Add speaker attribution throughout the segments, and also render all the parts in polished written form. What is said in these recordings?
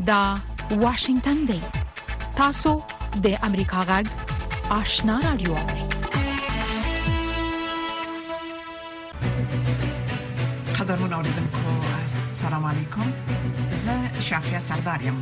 Speaker 1: دا واشنگتن دی. تاسو د امریکا غږ آشنا رادیو.
Speaker 2: قدرمن اوریدونکو السلام علیکم. زه شافیا سردارم.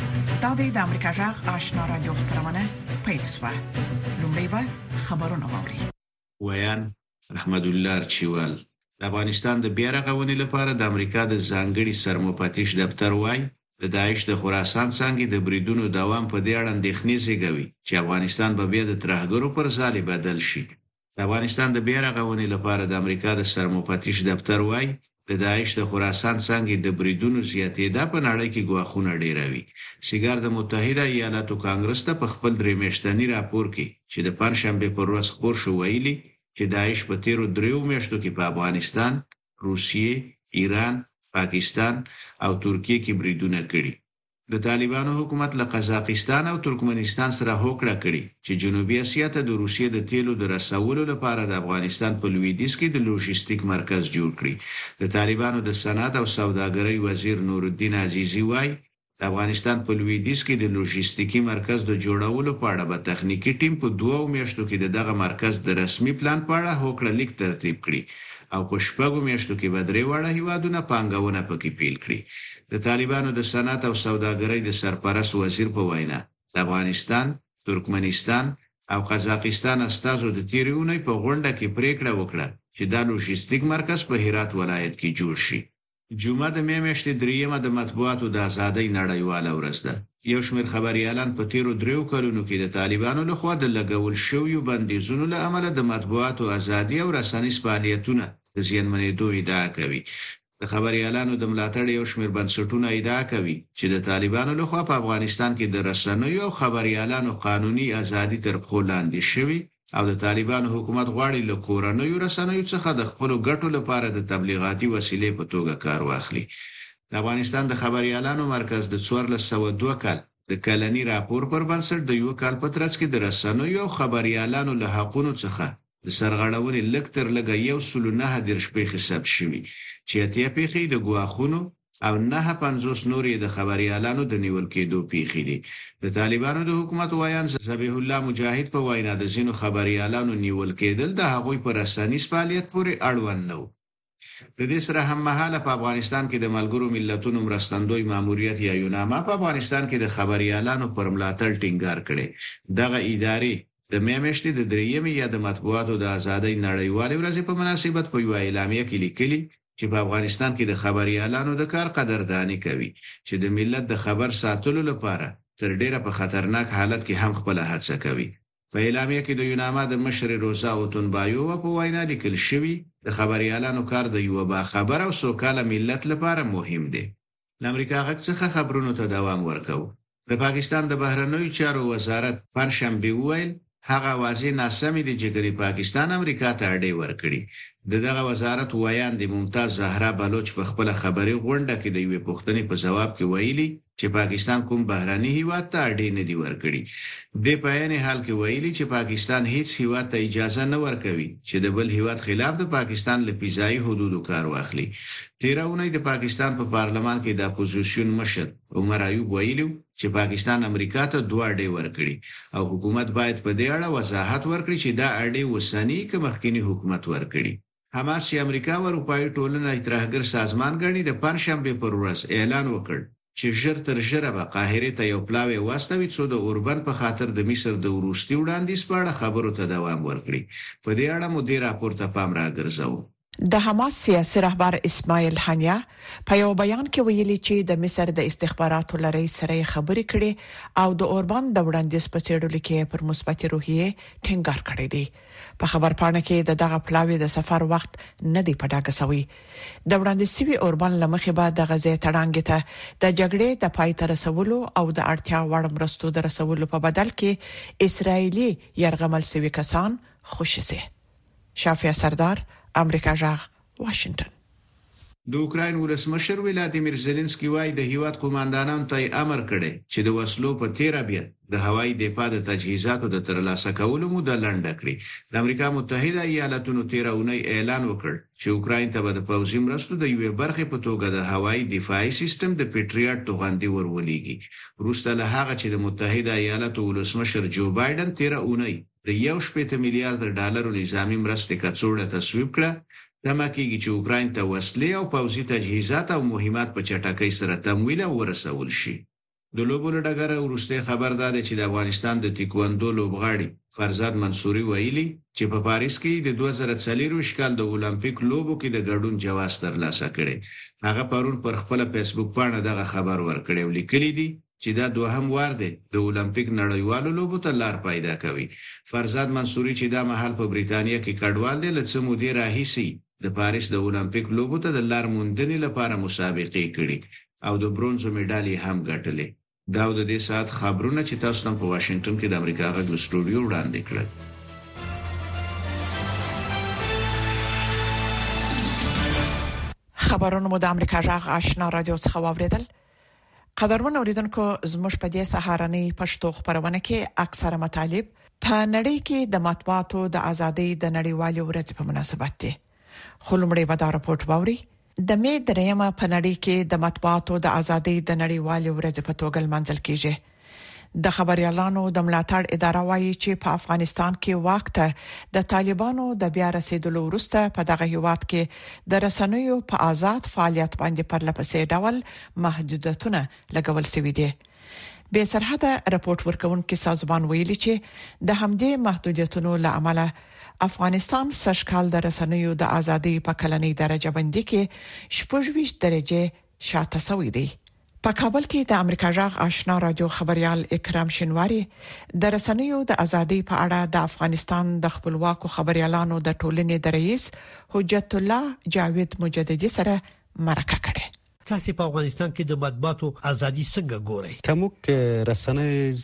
Speaker 2: دا د امریکا غږ آشنا رادیو خبرونه پیل شوه. لومړی به خبرونه واوري.
Speaker 3: ویان احمد الله ارچیوال د افغانستان د بیا رغونې لپاره د امریکا د ځانګړي سرمفتش دفتر وایي د داعش د خراسان څنګه د بریدونو دوام په دې اړه اندېښنې زیږوي چې افغانستان به بیا د ترهګرو پر ځای بدل شي. د افغانستان د بیا رغونې لپاره د امریکا د سرمفتش دفتر وایي د داعش د خراسان څنګه د بریدونو زیاتېدا په نړۍ کې ګواښونه ډیروي. سیګار د متحده ایالاتو کانګرس ته په خپل درې میاشتنی راپور کې چې د پنځشنبه پر ورځ خبر شو ویلي چې داعش په تیرو 3 میاشتو کې په افغانستان، روسیې، ایران، پاکستان او ترکیه کې بریدونه کړي. د طالبانو حکومت له قزاقستان او ترکمنستان سره هوکړه کړې چې جنوبي اسیا ته د روسیې د تیلو د رسولو لپاره د افغانستان په لویدیځ کې د لوجستیک مرکز جوړ کړي. د طالبانو د صنعت او سوداګرۍ وزیر نور الدین عزیزی وایي د افغانستان په لویدیځ کې د لوجستیکي مرکز د جوړولو په اړه به تخنیکی ټیم په 2 میاشتو کې دغه مرکز د رسمي پلان په اړه هوکړه لیک ترتیب کړي او په 6 میاشتو کې به 3 وړه هیوادونه پانګونه پکې پیل کړي. د طالبانو د صنعت او سوداګرۍ د سرپرست وزیر په وینا د افغانستان، ترکمنستان او قزاقستان استازو د تیریونی په غونډه کې پریکړه وکړه چې د لوجستیک مرکز په هرات ولایت کې جوړ شي. جمعه د می میاشتې 3مه د مطبوعاتو د ازادۍ نړیواله ورځ ده. یو شمېر خبريالان په تیرو 3 کلونو کې د طالبانو لخوا د لګول شویو بندیزونو له امله د مطبوعاتو ازادي او رسنیز فعالیتونه د زیانمنېدو ادعا کوي. د خبريالانو د ملاتړ یو شمېر بنسټونه ادعا کوي چې د طالبانو لخوا په افغانستان کې د رسنیو او خبريالانو قانوني ازادي تر پښو لاندې شوی او د طالبانو حکومت غواړي له کورنیو رسنیو څخه د خپل ګټو لپاره د تبلیغاتي وسیلې په توګه کار واخلي. د افغانستان د خبريالانو مرکز د 1402 کال د کلنی راپور پر بنسټ د یو کال په ترڅ کې د رسنیو او خبريالانو له حقوقو څخه د سرغړونې لکتر لګا 109 پیښې ثبت شوې چې اتیا پیښې د ګواښونو او 950 نورې د خبريالانو د نیول کېدو پیښې دي. د طالبانو د حکومت وایان ذبیح الله مجاهد په وینا د زینو خبريالانو نیول کېدل د هغوی پر رسنیز فعالیت پورې اړوند نه و. د دې سره هم مهاله په افغانستان کې د ملګرو ملتونو مرستندوی ماموریت یا یوناما په افغانستان کې د خبريالانو پر ملاتړ ټینګار کړي. دغه ادارې د می میاشتې د 3مې یا د مطبوعاتو د ازادۍ نړیوالې ورځې په مناسبت په یو اعلامیه کې لیکلي چې په افغانستان کې د خبريالانو د کار قدردانی کوي چې د ملت د خبر ساتلو لپاره تر ډیره په خطرناک حالت کې هم خپل هڅه کوي. په اعلامیه کې د یوناما د مشر روزا اوتونبایو په وینا لیکل شوی د خبريالانو کار د یو با خبر او سوکاله ملت لپاره مهم دی. د امریکا غږ څخه خبرونو ته دوام ورکاو. د پاکستان د بهرنیو چارو وزارت پنځشنبه ویل هغه واضح ناسمې دي چې د پاکستان امریکا ته اړې ورکړي. دغه وزارت ویان د ممتاز زهرا بلوچ په خپل خبري غونډه کې د یوې پوښتنې په جواب کې ویلي چې پاکستان کوم بهراني هیواد ته اړې نه دی ورکړي. د پاین حال کې ویلي چې پاکستان هیڅ هیواد ته اجازه نه ورکوي چې د بل هیواد خلاف د پاکستان له فضایي حدودو کار واخلي. تیرونه د پاکستان په پارلمان کې د اپوزیشن مشر عمر ایوب ویلي چې پاکستان امریکا ته 2 اړې ورکړي او حکومت باید په دې اړه وضاحت ورکړي چې دا اړې وسنی که مخکینی حکومت ورکړي. حماس چې امریکا او اروپایي ټولنه ترهګر سازمان ګڼي د پنځشنبه پر ورځ اعلان وکړ چې ژر تر ژره به قاهره ته یو پلاوی واستوي څو د اوربن په خاطر د مصر د وروستي وړاندیز په اړه خبرو ته دوام ورکړي. په دې اړه مو د راپور ته پام راګرځاو.
Speaker 2: د حماس سیاسي رهبر اسماعیل هانیه په یو بیان کې ویلي چې د مصر د استخباراتو لړۍ سره خبرې کړي او د اوربان د وړاندیز په څېړلو کې پر مثبت روحیه ټینګار کړی دی. په خبر پاڼه کې دغه پلاوی د سفر وخت نه دی پټاګه شوی. د وړاندیز سوي اوربان لمخې بعد د غزې تړانګ ته د جګړې د پای ته رسولو او د اړتیا وړ مرستو د رسولو په بدل کې اسرایلی يرغمل سوي کسان خوشي سي. شافیا سردار، امریکا غږ، واشنگټن.
Speaker 3: د اوکراین ولسمشر ولادیمیر زيلنسکي وايي د هیواد قوماندانانو ته امر کړی چې د وسلو په تیره بیا د هوایي دفاع د تجهیزاتو د ترلاسه کولو موده لنډه کړي. د امریکا متحده ایالاتونو تیره اونۍ اعلان وکړ چې اوکراین ته د پوځي مرستو د یوې برخې په توګه د هوایي دفاعي سیستم د پیټریاټ توغندي ورولېږي. وروسته له هغه چې د متحده ایالاتو ولسمشر جو بایدن تیره اونۍ د 1.8 میلیارډ ډالرو نظامی مرستې کڅوړه تصویب کړه. دمه کېږي چې اوکراین ته وسلې او پوځي تجهیزات او مهمات په چټکۍ سره تمویل او ورسول شي. د لوبو له ډګره وروسته خبر داده چې د افغانستان د تایکوندو لوبغاړي فرزاد منصوري ویلي چې په پاریس کې د 2024 کال د اولمپیک لوبو کې د ګډون جواز ترلاسه کړي. هغه پرون پر خپل فیسبوک باندې دغه خبر ورکړی او لیکلی دی چې دا دوهم وار دی د اولمپیک نړیوالو لوبو ته لار پیدا کوي. فرزاد منصوري چې دا مهال په بریتانیا کې کډوال دی لڅ مودې راهیسي د پاریس د اولمپیک لوبو ته د لار موندنې لپاره مسابقې کړي او د برونزو مډالۍ هم ګټلې. دا د دې ساعت خبرونه چې تاسو نن په واشنگټن کې د امریکا غږ سټوډیو وړاندې کړل.
Speaker 2: خبرونه مو د امریکا غږ آشنا رادیو څخه واوریدل. قدرمن اوریدونکو زموږ په دې سهارنۍ پښتو خبرونه کې اکثره مطالب په نړۍ کې د مطبوعاتو د ازادۍ د نړیوالې ورځې په مناسبت دي. خلمړې ودا راپورټ باوري د مې درېمه په نړۍ کې د مطبوعاتو د ازادۍ د نړیوالې ورځې په توګه منځل کیږي. د خبريالانو د ملاتړ اداره وايي چې په افغانستان کې وخت د طالبانو د بیا رسیدلو وروسته په دغه هیواد کې د رسنیو په آزاد فعالیت باندې پرلپسې ډول محدودیتونه لګول شوي دي. به سرحده راپورټ ورکوونکي سازمان ویلي چې د همدې محدودیتونو له امله افغانستان سږکال د رسنیو د ازادۍ په کلنۍ درجه بندي کې 26 درجه شاته شوی دی. په کابل کې د امریکا غږ آشنا رادیو خبريال اکرام شینواری د رسنیو د ازادۍ په اړه د افغانستان د خپلواکو خبريالانو د ټولنې د رئیس حجت الله جاوید مجددي سره مرکه کړې.
Speaker 4: تاسو په افغانستان کې د مطبوعاتو ازادي څنګه ګورئ؟ کوم
Speaker 5: رسنیز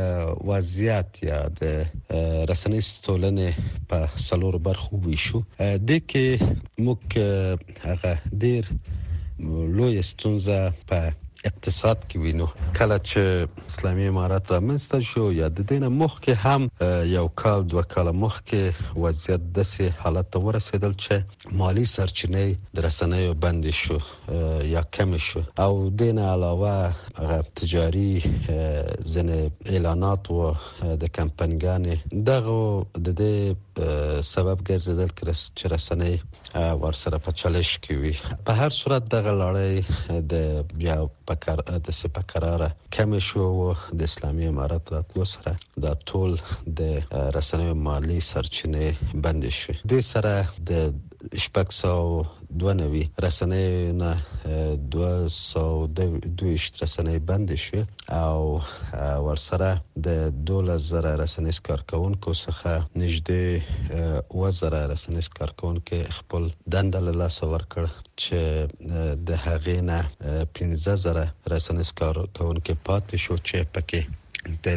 Speaker 5: وضعیت یا د رسنیز ټولنې په څلور برخو ویشو د کې موږ هغه ډیر لوی ستونزه په اقتصاد کې وینو. کله چې اسلامي امارات رامنځته شو یا د دینه مخکې هم یو کال دوه کال مخکې وضعیت داسې حالت ته ورسېدل چې مالی سرچینې د رسنیو بند شو یا کم شو او دینه علاوه تجاري ځنې اعلانات او د کمپانیګانې دغه د دې سبب ګرځیدل چې رسنۍ ورسره په چالش کې وي. په هر صورت دغه لړۍ د بیا د سپکراره کم شو او د اسلامي امارات راتلو سره د ټول د رسنیو مالی سرچینې بند شو. د سره د شپږ رسنۍ نه 222 رسنۍ بند شو او ورسره د 2000 رسنۍ کارکونکو څخه نږدې 1000 رسنۍ کارکونکو خپل دنده له لاس ورکړ چې د هغې نه 15000 رسنۍ کارکونکو پاتې شو چې پکې د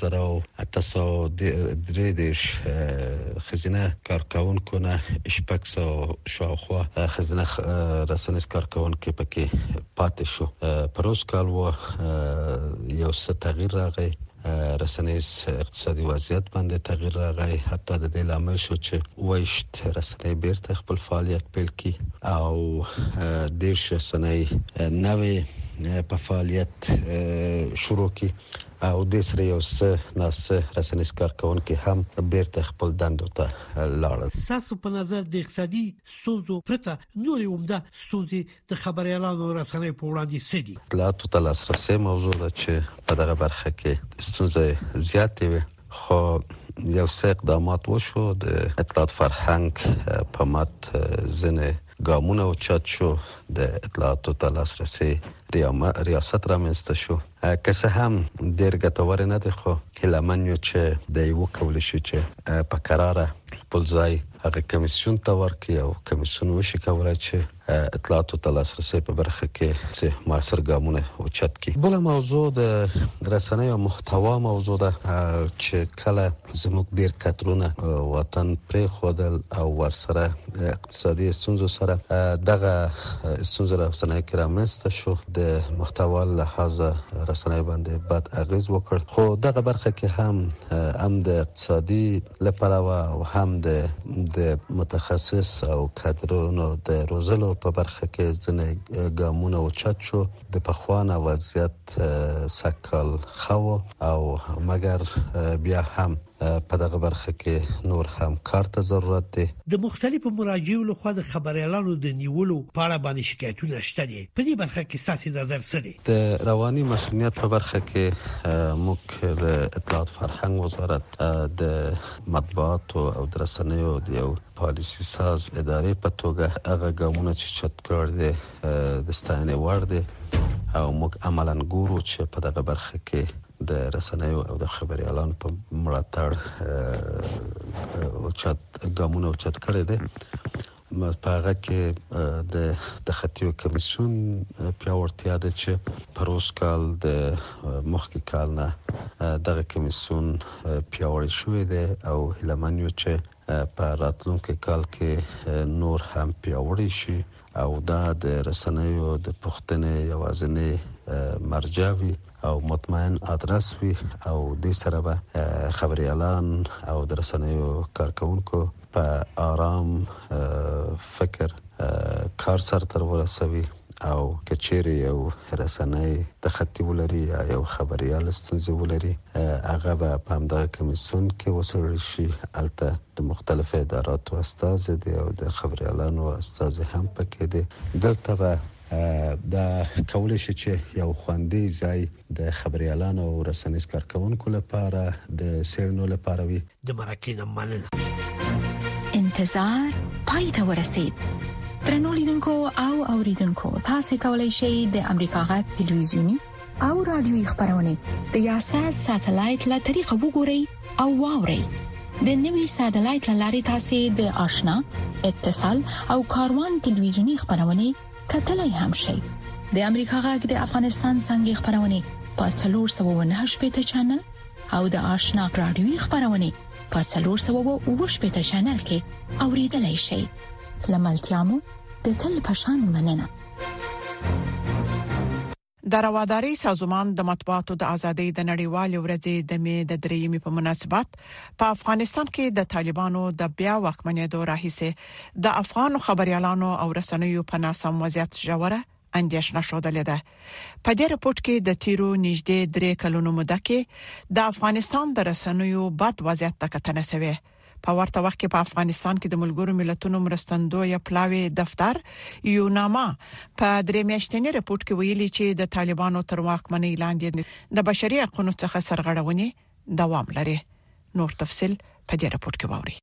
Speaker 5: 2008 خزینه کارکونکو نه شپږ شاوخوا خزینه رسنۍ کارکونکو پکې پاتې شو. پروس کال و یو څه تغییر راغی، رسنیز اقتصادي وضعیت باندې تغییر راغی، حتی د دې لامل شو چې وایشت رسنۍ بیرته خپل فعالیت پیل کړي او دیرش رسنۍ نوې په فعالیت شروع کړي او د سره یو څه ناسه رسنۍ کارکونکو هم بیرته خپل دندو ته لاړل.
Speaker 4: ساسو په نظر د اقتصادي ستونزو پرته نورې عمده ستونزې د خبريالانو رسنۍ په وړاندې سدي.
Speaker 5: اطلاعاتو ته لاسرسي موضوع ده چې په دغه برخه کې ستونزې زیاتې وي، خو یو څه اقدامات وشو. د اطلاعات فرهنګ په مات ځنه ګامونه او چات شو، د اطلاعاتو ته لاسرسي ریاست رامنځته شو. که څه هم ډېر ګټور نه دی، خو هیله من یو چې د یو کول شي چې په قراره خپل ځای هغه کمیسیون ته ورکړي او کمیسیون وشي کولای چې اطلاعات او لاسرسي په برخه کې چې موثر ګامونه اوچت کړي. بل موضوع د رسنۍ او محتوا موضوع ده چې کله زموږ ډیر کترونه وطن پرې خودل او ورسره اقتصادي ستونزو سره دغه ستونزې رسنۍ کې رامنځته شو. د محتوا لحاظه رسنۍ باندې بد اغیز وکړ، خو دغه برخه کې هم د اقتصادي لپاره او هم د متخصص او کادرونو د روزلو په برخه کې ځنې ګامونه اوچت شو. د پخوانه وضعیت سکل خو او مګر بیا هم په دغه برخه کې نور هم کار ته ضرورت دی.
Speaker 4: د مختلفو مراجعو لخوا د خبريالانو د نیولو په اړه باندې شکایتونه شته دي. په دې برخه کې ساسي نظر څه دی؟
Speaker 5: د رواني مسؤلیت په برخه کې موږ د اطلاعات فرهنګ وزارت د مطبوعات او د رسنیو د یو پالیسي ساز ادارې په توګه هغه ګامونه چې چت کړ دي د ستاینې وړ دي او موږ عملاً ګورو چې په دغه برخه کې د رسنیو او د خبريالانو په ملاتړ او چت ګامونه او چت کړی دي. په هغه کې د خطیو کمیسیون پیاوړتیا ده چې پروس کال د مخکې کال نه دغه کمیسیون پیاوړی شوی دی او هیله یو چې په راتلونکي کال کې نور هم پیاوړی شي او دا د رسنیو د پښتنې یوازینی مرجع وي او مطمئن ادرس وي او د سره به خبريالان او د رسنیو کارکونکو په آرام فکر کار سره تر ورسوي او کچېری یو رسنۍ د خطي ولري یا یو خبريال ستونزې ولري هغه به په همدغه کمیسیون کې وسول شي. البته د مختلفو اداراتو استاذ دي او د خبريالانو استاذ هم پکې دي. دلته به دا کولای شي چې یو خوندي ځای د خبريالانو او رسنیز کارکونکو لپاره د سیرنو لپاره وي.
Speaker 4: د مرکې مننه.
Speaker 1: انتظار پای ته ورسید. درنو لیدونکو او اوریدونکو، تاسو کولی شئ د امریکا غږ ټلویزیونی او رادیوي خبرونه د یاشات ساتلایت له طریقو وګورئ او واورئ. د نوي ساتلایت لارې تاسو د آشنا، اتصال او کاروان ټلویزیونی خبرونه کتلای هم شئ. د امریکا غږ د افغانستان څنګه خبرونه په 498 چینل او د آشنا رادیوي خبرونه په 428 چینل کې اوریدلای شئ. لملتيامو د تل پشان مننه.
Speaker 2: د رواداري سازمان د مطبوعاتو د ازادۍ د نړیوالې ورځې د می د درېمې په مناسبت په افغانستان کې د طالبانو د بیا واکمنېدو راهیسې د افغان خبريالانو او رسنیو په ناسم وضعیت ژوره اندېښنه شودلې ده. په دې رپورت کې د تیرو نږدې 3 کلونو موده کې د افغانستان د رسنیو بد وضعیت ته کتنه شوه. په ورته وخت کې په افغانستان کې د ملګرو ملتونو مرستندوی پلاوی دفتر یوناما په 3 میاشتنی رپورت کې ویلي چې د طالبانو تر واکمنۍ لاندې د بشري حقوقو څخه سرغړونې دوام لري. نور تفصيل په دې رپورت کې ووري.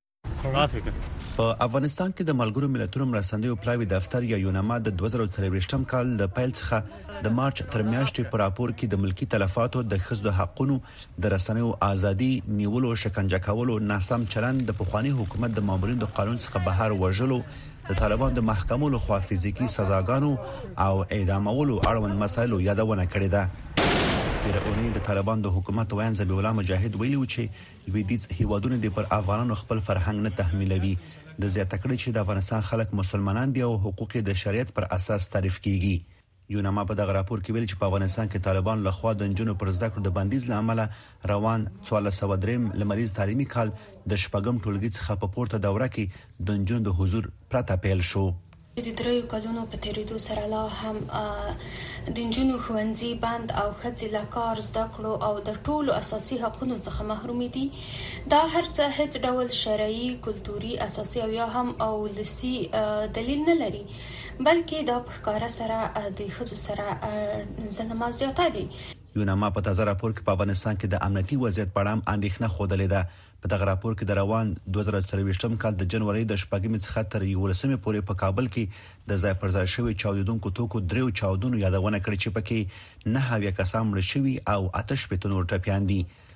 Speaker 6: په افغانستان کې د ملګرو ملتونو مرستندوی پلاوی دفتر یا یوناما د 2023م کال د پیل څخه د مارچ تر میاشتې په راپور کې د ملکی تلفاتو د ښځو حقوقو د رسنیو ازادي نیولو شکنجه کولو ناسم چلند د پخوانی حکومت د مامورینو د قانون څخه بهر وژلو د طالبان د محکمو لخوا فزیکی سزاګانو او اعدامولو اړوند مسایلو یادونه کړې ده. تیر اونۍ د طالبان د حکومت وین ذبیح الله مجاهد ویلي و چې لویدیځ هیوادونه د پر افغانانو خپل فرهنګ نه تحمیلوي. د زیاته کړی چې د افغانستان خلک مسلمانان دي او حقوق د شریعت پر اساس تعریف کیږي. یوناما په دغه راپور کې ویلي چې په افغانستان کې طالبان لخوا د جنونو پر زده کړو د بندیز لامل روان 1403 لمریز تعلیمي کال د شپږم ټولګي څخه په پورته دوره کې د جنونو د حضور پرته پیل شو.
Speaker 7: د 3 کلونو په تیریدو سره لا هم د جنونو خوندزي بند او خځې لکار زده کړو او د ټولو اساسي حقوقو څخه محروم دي. دا هرڅه هیڅ ډول شرعي، کلتوري، اساسي او یا هم اولسي دلیل نه لري، بلکې دا په ښکاره سره د خځو سره ظلم او زیاته دي.
Speaker 6: یوناما په تازه راپور کې په افغانستان کې د امنیتي وضعیت په اړه اندېښنه خوده ده. په دغه راپور کې د روان 2023م کال د جنوري د شپږمې څخه تر 11مې پورې په کابل کې د ځای پر ځای شوی چاودیدونکو توکو 3 چاودنو یادونه کړې چې پکې 9 کسان مړ شوي او 8 نور ټپيان دي.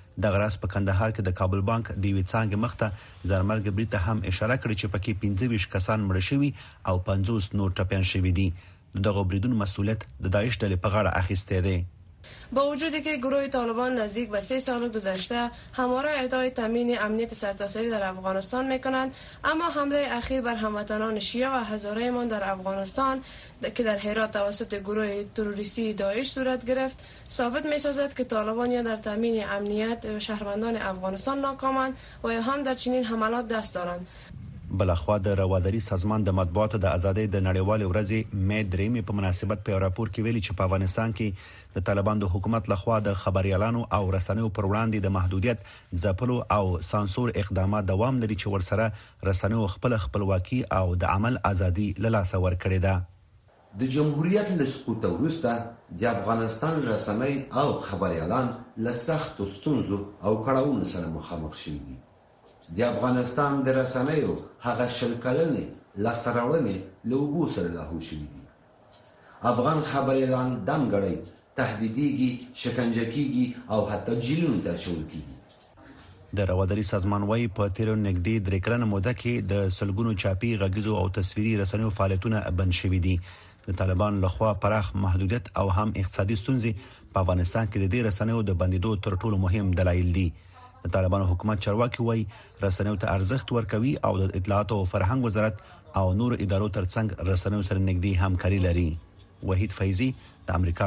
Speaker 6: د غراس په کندهار کې د کابل بانک د ویڅانګ مخته زرمرګ بریټ هم اشاره کړې چې پکې 25 کسان مړ شوي او 50 نور ټپيان شوي دي. دغه بریدونو مسؤلیت د داعش ډلې په غاړه اخیسته دی.
Speaker 8: با وجودی که گروه طالبان نزدیک به 3 سال گذشته همواره ادعای تامین امنیت سرتاسری در افغانستان میکنند، اما حمله اخیر بر هموطنان شیعه و هزاره‌مان در افغانستان که در هرات توسط گروه تروریستی داعش صورت گرفت ثابت میسازد که طالبان یا در تامین امنیت شهروندان افغانستان ناکامند و یا هم در چنین حملات دست دارند.
Speaker 6: بلخوا د رواداری سازمان د مطبوعاتو د ازادۍ د نړیوال ورځې مې درېمې په مناسبت په راپور کې ویلي چې په افغانستان کې د طالبان د حکومت لخوا د خبريالانو او رسنیو پر وړاندې د محدودیت ځپلو او سانسور اقدامات دوام لري چې ورسره رسنیو خپلواکي او د عمل ازادي له لاسه ورکړې ده.
Speaker 9: د جمهوریت له سقوط وروسته د افغانستان رسنۍ او خبريالان له سخت ستونزو او کړاوونو سره مخامخ شوي دي. د افغانستان د رسنیو هغه شل کلنې لاسته راوړنې له اوبو سره لاهو شوي دي. افغان خبريالان دمګړی تهدیدېږي، شکنجه کېږي او حتی جیلونو ته اچول کېږي.
Speaker 6: د رواداری سازمان وايي په تیرو نږدې 3 کلنه موده کې د سلګونو چاپي غږیزو او تصویري رسنیو فعالیتونه بند شوي دي. د طالبان لخوا پراخ محدودیت او هم اقتصادي ستونزې په افغانستان کې د دې رسنیو د بندیدو تر ټولو مهم دلایل دي. د طالبانو حکومت چارواکي وایي رسنیو ته ارزښت ورکوي او د اطلاعات او فرهنګ وزارت او نور ادارو ترڅنګ رسنیو سره نږدې همکاري لري. وحید فیضی د امریکا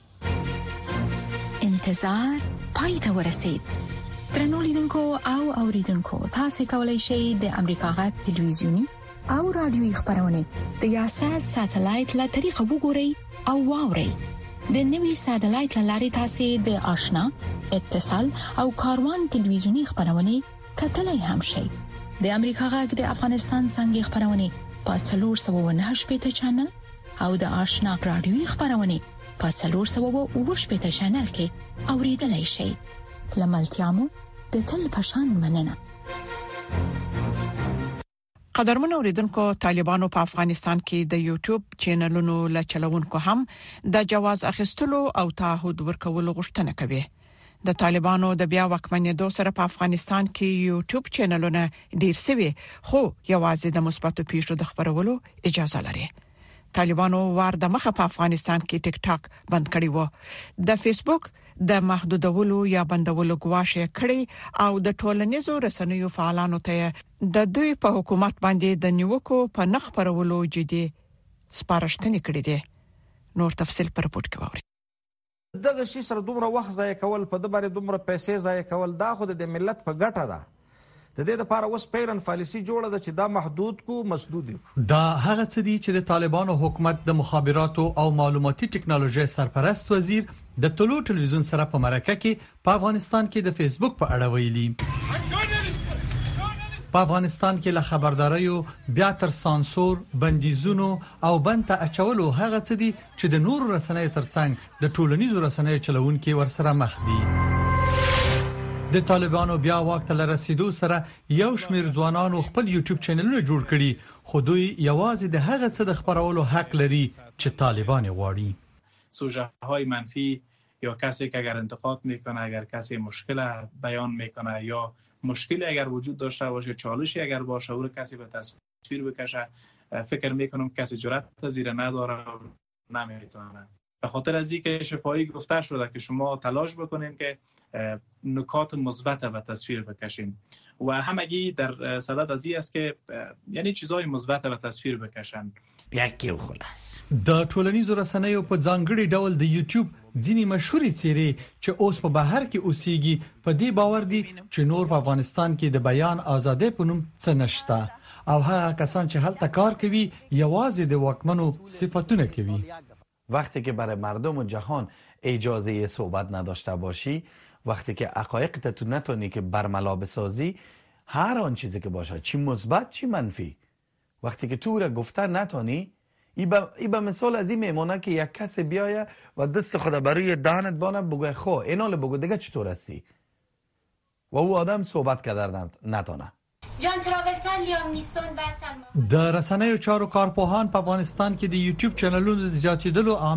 Speaker 6: غږ.
Speaker 1: انتظار پای ته ورسید. درنو لیدونکو او اوریدونکو تاسو کولی شئ د امریکا غږ ټلویزیونی او رادیوي خبرونه د یاشر ساتلایت له طریقو وګورئ او واورئ. د نوي ساتلایت لارې تاسو د آشنا اتصال او کاروان ټلویزیونی خبرونه کتلای هم شئ. د امریکا غږ د افغانستان څنګه خبرونه په 498 چینل او د آشنا رادیوي خبرونه په 408 چینل کې اوریدلای شئ. لملتيامو د تل پشان مننه.
Speaker 2: قدرمن اوریدونکو، طالبانو په افغانستان کې د یوټیوب چینلونو له چلوونکو هم د جواز اخیستلو او تعهد ورکولو غوښتنه کوي. د طالبانو د بیا واکمنېدو سره په افغانستان کې یوټیوب چینلونه ډیر سوي، خو یوازې د مثبتو پیښو د خبرولو اجازه لري. طالبانو وار د مخه په افغانستان کې ټیک ټاک بند کړی و. د فیسبوک د محدودولو یا بندولو غواړي کړی او د ټولنیزو رسنیو فعالانو ته د دوی په حکومت باندې د نیوکو په نخ پرولو جدي سپارښتنې کړې دي. نور تفصيل پر رپورت کې ووري.
Speaker 10: دغه شي سره دومره وخت ضایع کول، په د باندې دومره پیسې ضایع کول، دا خو د ملت په ګټه ده. د دې لپاره اوس پیرن پالیسی جوړه ده چې دا محدود کو مسدود کو.
Speaker 11: دا هغه څه دي چې د طالبانو حکومت د مخابراتو او معلوماتي ټکنالوژي سرپرست وزیر د طلوع ټلویزیون سره په مرکه کې په افغانستان کې د فیسبوک په اړه ویلي. په افغانستان کې له خبرداريو بیا تر سانسور، بندیزونو او بند ته اچولو هغه څه دي چې د نور رسنیو ترڅنګ د ټولنیزو رسنیو چلوونکو ورسره مخ دي. د طالبانو بیا واک ته رسیدو سره یو شمېر ځوانانو خپل یوټیوب چینلونه جوړ کړي، خو دوی یوازې د هغه څه د خبرولو حق لري چې طالبان غواړي.
Speaker 12: سوژه‌های منفی یا کسی که اگر انتقاد میکنه، اگر کسی مشکل بیان میکنه یا مشکلی اگر وجود داشته باشه، چالشی اگر باشه، او رو کسی به تصویر بکشه، فکر میکنم کسی جرأت پذیر نداره و نمیتونه. به خاطر از اینکه شفاهی گفته شده که شما تلاش بکنین که نکات مثبت به تصویر بکشین و همگی در صدد از این است که یعنی چیزای مثبت به تصویر بکشن.
Speaker 10: یکی خلاص
Speaker 11: د ټولنیزو رسنیو په ځانګړي ډول د یوټیوب ځینی مشهوري څیرې چې اوس په بهر کې اوسېږي په دې باور دي چې نور په افغانستان کې د بیان ازادۍ په نوم څه نشته او هغه کسان چې هلته کار کوي یوازې د واکمنو صفاتونه کوي.
Speaker 13: وقتی که برای مردم و جهان اجازه صحبت نداشته باشی، وقتی که حقایق تو نتونی که برملا بسازی، هر آن چیزی که باشه، چی مثبت چی منفی، وقتی که تو را گفته نتونی، ای به مثال از این میمونه که یک کس بیایه و دست خود برای دهنت بانه بگوی خو اینال بگو دیگه چطور هستی و او آدم صحبت کرده نتونه.
Speaker 14: جان تراولتا، لیام نیسون و سلمان.
Speaker 11: د رسنیو چارو کارپوهان په افغانستان کې د یوټیوب چینلونو د زیاتېدلو عامل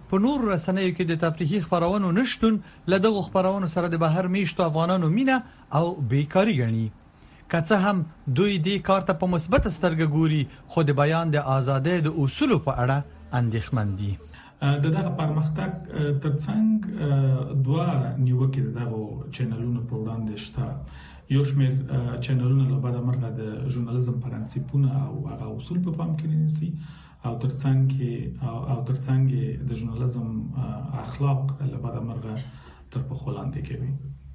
Speaker 11: په نور رسنیو کې د تفریحي خبرونو نشټون لدغه خبرونو سره د بهر میشتو افغانانو مینه او بیکاری غني. که هم دوی دې کار ته په مثبت سترګه ګوري، خو د بیان د ازادۍ د اصولو په اړه اندېښمن دي.
Speaker 15: دغه پرمختګ ترڅنګ دوه نیوکې دغه چینلونو په وړاندې شته. یو شمېر چینلونه له بده مرغه د ژورنالیزم پرنسپونه او هغه اصول په پام کې نیسي او ترڅنګ د ژورنالیزم اخلاق له بده مرغه تر پخوا لاندې کوي.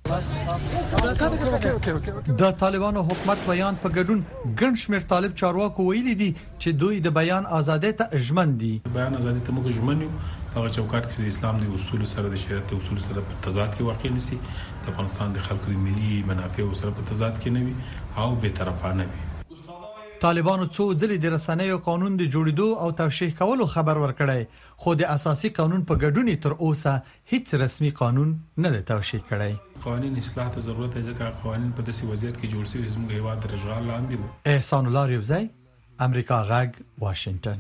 Speaker 11: د طالبانو حکومت بیان په ګډون ګڼ شمېر طالب چارواکو ویلي دي چې دوی د بیان ازادۍ ته ژمن دي.
Speaker 16: بیان ازادۍ ته موږ ژمن یو په چوکاټ کې د اسلام د اصول سره د شریعت اصول سره په تضاد کې واقع نشي، د افغانستان د خلکو د ملي منافع سره په تضاد کې نه وي او به طرفانه وي.
Speaker 11: طالبانو څو ځلې د رسنیو قانون د جوړېدو او توشیح کولو خبر ورکړی، خو د اساسي قانون په ګډون تر اوسه هیڅ رسمي قانون نه دی توشیح کړی.
Speaker 16: قوانین اصلاح ته ضرورت دی ځکه قوانین په داسې وضعیت کې جوړ شوي زموږ هیواد د اشغال لاندې وو.
Speaker 11: احسان الله ریوزی، امریکا غږ، واشنگټن.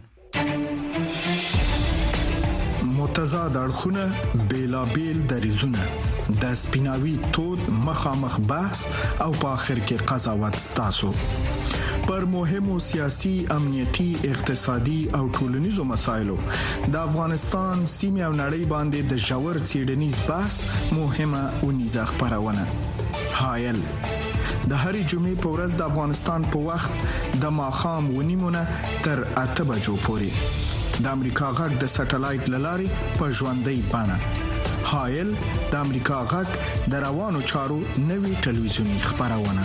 Speaker 17: متضاد اړخونه، بیلابیل دریزونه، د سپیناوي تود مخامخ بحث او په آخر کې قضاوت ستاسو پر مهمو سیاسي، امنیتي، اقتصادي او ټولنیزو مسایلو د افغانستان سیمه او نړۍ باندې د ژور څېړنیز بحث مهمه ونیزه خبرونه. هایل د هرې جمعې په ورځ د افغانستان په وخت د ماښام 9:30 تر 8 بجو پورې د امریکا غږ د سټلایټ لاري په ژوندۍ بڼه. هایل د امریکا غږ د روانو چارو نوي ټلویزیونی خبرونه.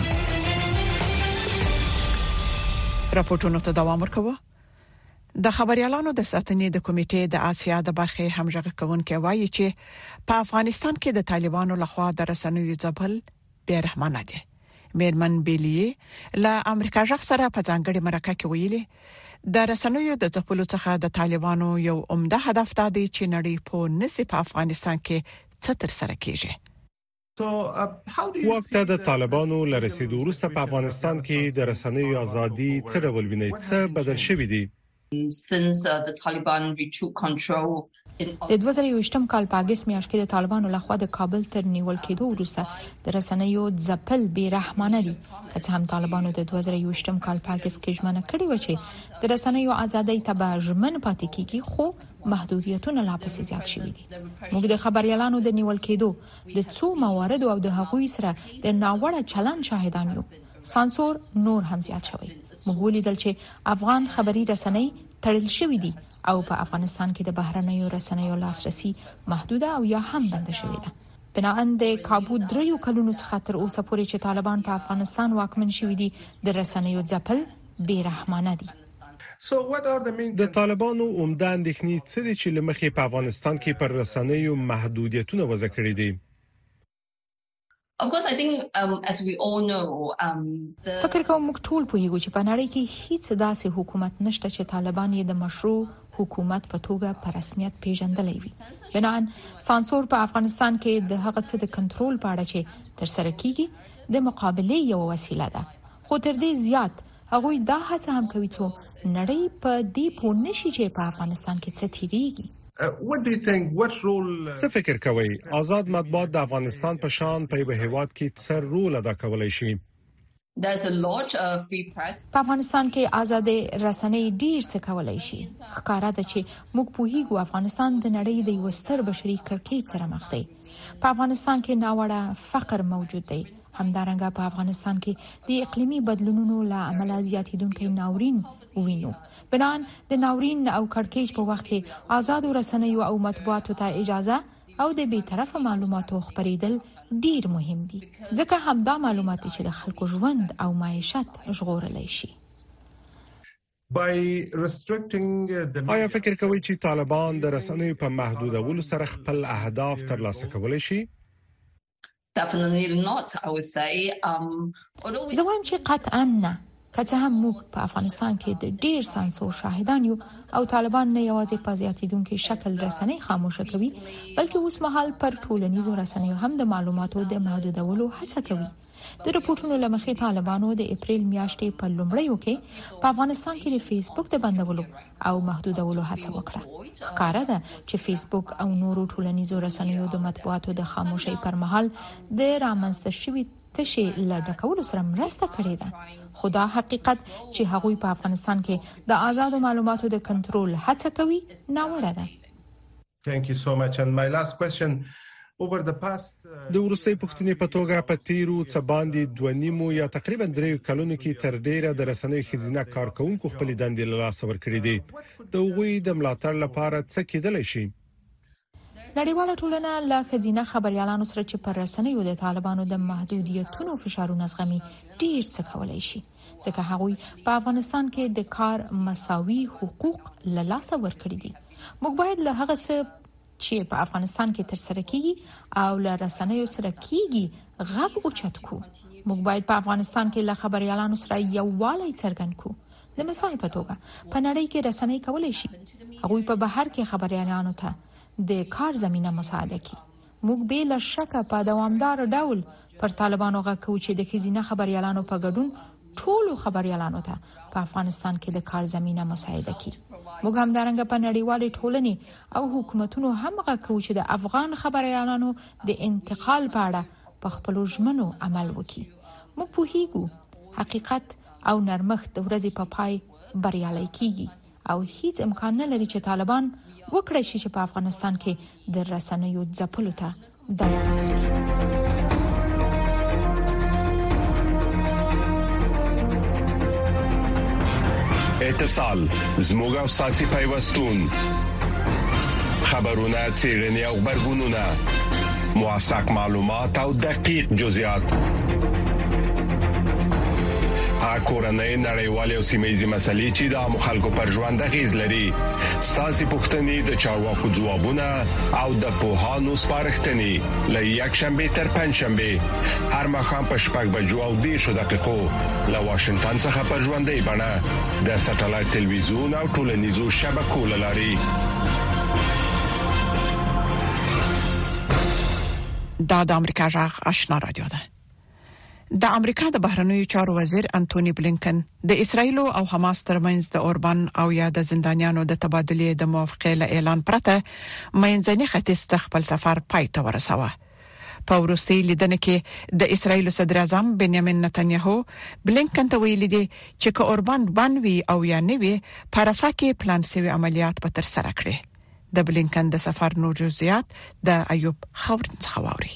Speaker 2: راپورټونو ته دوام ورکوه. د خبريالانو د ساتنې د کمیټې د آسیا د برخې همغږي کوونکي وایي چې په افغانستان کې د طالبانو لخوا د رسنیو ځپل بې رحمانه دي. میرمن بیلی له امریکا ځخ سره په ځانګړي مرکه کې ویلي د رسنیو د ځپلو څخه د طالبانو یو عمده هدف دی چې نړۍ په نسی په افغانستان کې څه تر سره کیږي.
Speaker 18: وقته د طالبانو لرسیدو وروسته په افغانستان کې د رسنیو ازادي څه ډول ویني، څه بدل شوی دی؟
Speaker 1: د 2021م کال په اگست میاشت کې د طالبانو لخوا د کابل تر نیول کېدو وروسته د رسنیو ځپل بې رحمانه دي. که هم طالبانو د 2021م کال په اگست کې ژمنه کړې و چې د رسنیو ازادۍ ته به ژمن پاتې کیږي، خو محدودیتونه لا پسې زیات شوي دي. موږ د خبريالانو د نیول کېدو د څو مواردو او د هغوی سره د ناوړه چلند شاهدان یو. سانسور نور هم زیات شوی. موږ ولیدل چې افغان خبري رسنۍ تړل شوې دي او په افغانستان کې د بهرنیو رسنیو لاسرسي محدوده او یا هم بند شوې ده. بناءً د کابو 3 کلونو څخه تر اوسه پورې چې طالبان په افغانستان واکمن شوي دي، د رسنیو ځپل بې رحمانه دي.
Speaker 18: د طالبانو عمده اندېښنې څه دي چې لمخې په افغانستان کې پر رسنیو محدودیتونه وضع کړي دي؟
Speaker 1: فکر کوم موږ ټول پوهیږو چې په نړۍ کې هیڅ داسې حکومت نشته چې طالبان یې د مشروع حکومت په توګه په رسمیت پیژندلې وي. بناً سانسور په افغانستان کې د هغه څه د کنټرول په اړه چې تر سره کیږي د مقابله یو وسیله ده. خو تر دې زیات هغه دا هڅه هم کوي چې نړۍ په دې پوه نشي چې په افغانستان کې څه تیریږي.
Speaker 18: څه فکر کوئ آزاد مطبوعات د افغانستان په شان په یو هیواد کې څه رول ادا کولای شي؟
Speaker 1: په افغانستان کې آزادې رسنۍ ډیر څه کولای شي. ښکارا ده چې موږ پوهیږو افغانستان د نړۍ د یو ستر بشري کړکېچ سره مخ دی. په افغانستان کې ناوړه فقر موجود دی. همدارنګه په افغانستان کې د اقلیمي بدلونونو له امله زیاتیدونکي ناورین وینو. بنان د ناورین او کړکېچ په وخت کې آزاد رسنیو او مطبوعاتو ته اجازه او د بی‌طرفه معلوماتو خپرېدل ډیر مهم دي، ځکه همدا معلومات چې د خلکو ژوند او معیشت ژغورلی شي.
Speaker 18: آیا فکر کوئ چې طالبان د رسنیو په محدودولو سره خپل اهداف ترلاسه کولی شي؟
Speaker 1: زه وایم چې قطعا نه. که هم موږ په افغانستان کې د ډیر سانسور شاهدان یو او طالبان نه یوازې په زیاتیدونکو شکل رسنۍ خاموشه کوي، بلکې اوس مهال پر ټولنیزو رسنیو هم د معلوماتو د محدودولو هڅه کوي. د راپورټونو لمخې طالبانو د اپریل میاشتې په لومړیو کې په افغانستان کې د فیسبوک د بندولو او محدودولو هڅه وکړه. ښکاره ده چې فیسبوک او نورو ټولنیزو رسنیو د مطبوعاتو د خاموشۍ پر مهال د رامنځته شوي تشې له ډکولو سره مرسته کړې ده. خو دا حقیقت چې هغوی په افغانستان کې د آزادو معلوماتو د کنټرول هڅه کوي ناوړه ده.
Speaker 18: Thank you so much. And my last question, over the past د ورستۍ پښتنې په توګه په تیرو څه باندې 2.5 یا تقریبا 3 کلونو کې تر ډیره د رسنۍ خزینه کارکونکو خپل دندې له لاسه ورکړي دي. د هغوی د ملاتړ لپاره څه کېدلی شي؟
Speaker 1: نړیواله ټولنه له خزینه خبريالانو سره چې پر رسنیو د طالبانو د محدودیتونو فشارونه زغمي ډیر څه کولای شي، ځکه هغوی په افغانستان کې د کار مساوي حقوق له لاسه ورکړي دي. موږ باید له هغه څه چې په افغانستان کې تر سره کیږي او له رسنیو سره کیږي غږ اوچت کو. موږ باید په افغانستان کې له خبريالانو سره یووالی څرګند کو. د مثال په توګه په نړۍ کې رسنۍ کولای شي هغوی په بهر کې خبريالانو ته د کار زمينه مساعده کړي. موږ به له شک په دوامدار ډول پر طالبانو غږ کوو چې د خزینه خبريالانو په ګډون ټولو خبريالانو ته په افغانستان کې د کار زمينه مساعده کړي. موږ هم دارنګه په نړیوالې ټولنې او حکومتونو هم غږ کوو چې د افغان خبريالانو د انتقال په اړه په خپل ژمنو عمل وکړي. موږ پوهیږو حقیقت او نرمښت د ورځې په پای بریالي کیږي او هیڅ امکان نه لري چې طالبان وکړي شي چې په افغانستان کې د رسنیو ځپلو ته دوام ورکړي.
Speaker 19: اتصال زموږ او ساسي پیوستون خبرونه چیرنی او خبرګونونه موثق معلومات او دقیق جزئیات کورنۍ نړیوالې او سیمه‌یزې مسلې چې د عام خلکو پر ژوند اغیز لري. ساسي پوښتنې د چارواکو ځوابونه او د پوهانو سپارښتنې له یک شنبه تر پنځ شنبه هر مخام په 6:10 له واشنگټن څخه پر ژوندۍ بڼه د ساتلایت ټلویزیون او ټولنیزو شبکو لاري.
Speaker 2: دا د امریکا غږ آشنا رادیو ده. د امریکا د بهرنیو چارو وزیر انټونی بلینکن د اسرایل او حماس ترمنځ د اوربان او یا د زندانیانو د تبادلې د موافقې له اعلان پرته منځني ختیځ خپل سفر پای ته ورساوه. په ورستۍ لیدنه کې د اسرایل صدر اعظم بنیامین نتنیاهو بلینکن ته ویلي دي چې که اوربان باندې او یا نوي په رفح کې پلان شوی عملیات به تر سره کړي. د بلینکن د سفر نور جزئیات د ایوب خورن څخه واوري.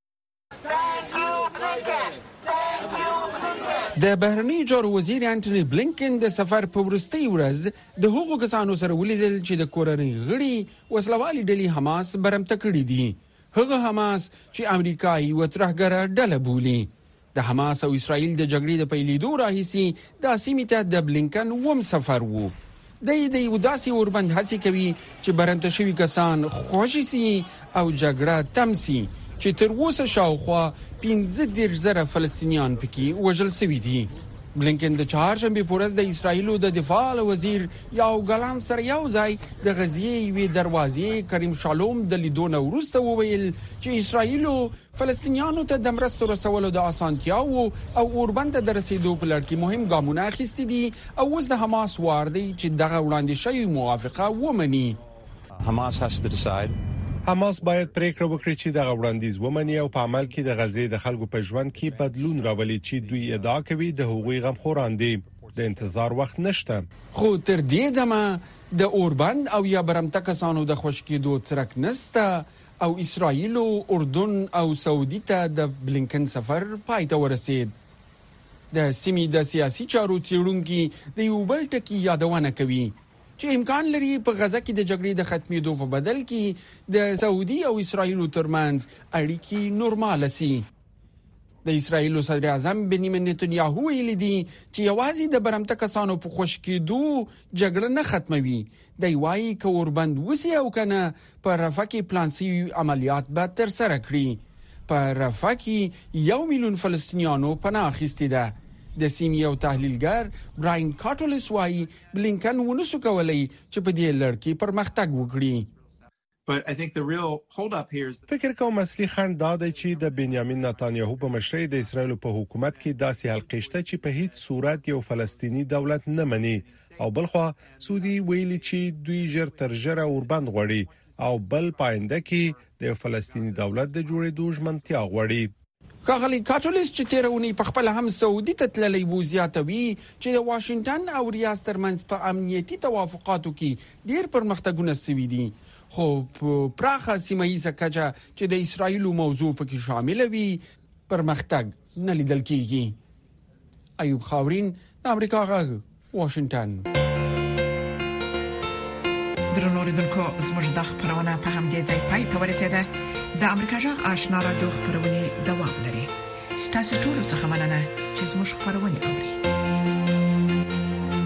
Speaker 20: د بهرنی چارو وزیر انټونی بلینکن د سفر په ورستۍ ورځ د حقوقو کسانو سره ولیدل چې د کورنۍ غړي وسلوالي ډلې حماس برمته کړي دي. هغه حماس چې امریکایي وترهګر ډله بولي. د حماس او اسرایل د جګړې د پیلېدو راهیسي د سیمې ته د بلینکن وم سفر وو. د وداسي اوربند هڅه کوي چې برمته شوي کسان خوشي سي او جګړه تمسي چې تر اوسه شاوخوا 15,000 فلسطینیان پکې وژل شوي دي. بلینکن د چهارشنبه په ورځ د اسرایل د دفاع وزیر یو ګلان سره یو ځای د غزې یوې دروازې کریم شالوم د لیدونه وروسته وویل چې اسرایل فلسطینیانو ته د مرستو رسولو د اسانتیاو او اوربند د رسیدو په لړ کې مهم ګامونه اخیستي دي او اوس د حماس وار دی چې دغه وړاندې شوی موافقه ومني.
Speaker 18: حماس باید پریکړه وکړي چې د وړاندیز ومني او په عمل کې د غزې د خلکو په ژوند کې بدلون راولي چې دوی ادعا کوي د حقوقي غمخوران دي. د انتظار وخت نشته.
Speaker 20: خو تر دې دمه د اوربند او یا برمته کسانو د خوشکېدو څرک نسته او اسرایل، اردن او سعودي ته د بلینکن سفر پای ته ورسید. د سیمې د سیاسي چارو څېړونکي د یو بل ټکي یادونه کوي چې امکان لري په غزه کې د جګړې د ختمېدو په بدل کې د سعودي او اسرایل ترمنځ اړیکې نورمال شي. د اسرایل صدر اعظم بنیامین نتنیاهو ویلي دي چې یوازې د برمته کسانو په خوش کېدو جګړه نه ختموي. دی وايي که اوربند وسی او کنه په رفح کې پلانسي عملیات به تر سره کړي. په رفح کې 1 میلیون فلسطینیانو پناه اخیستي ده. د سیمې یو تحلیلګر براین کاټولس وايي بلینکن ونسو کولای چې په دې لړ کې پرمختګ وکړي.
Speaker 18: فکر کوم اصلي خنډ دا دی چې د بنیامین نتانیاهو په مشرۍ د اسرایل په حکومت کې داسې حلقې شته چې په هیڅ صورت یو فلسطینی دولت نه مني او بلخوا سعودي ویلي چې دوی ژر تر ژره اوربند غوړي او بل پاینده کې د فلسطینی دولت د جوړېدو ژمنتیا غوړي.
Speaker 20: خاغلی کاټولیس چې تیرونی په خپل هم سعودي ته تللی وو زیاتوي چې د واشنگټن او ریاض ترمنځ په امنیتي توافقاتو کې ډیر پرمختګونه شوي دي، خو پراخه سیمه ییزه کچه چې د اسرایل موضوع پکې شامل وي پرمختګ نه لیدل کیږي. ایوب خاورین د امریکا غږ واشنگټن.
Speaker 2: درنوریدونکو زموږ د خبرونه په همدې ځای پای ته ورسیده. د امریکا جغ آشنا رادیو خبرونه دوام لري. ستاسو ټول څه مننه چې زموږ خبرونه اوري.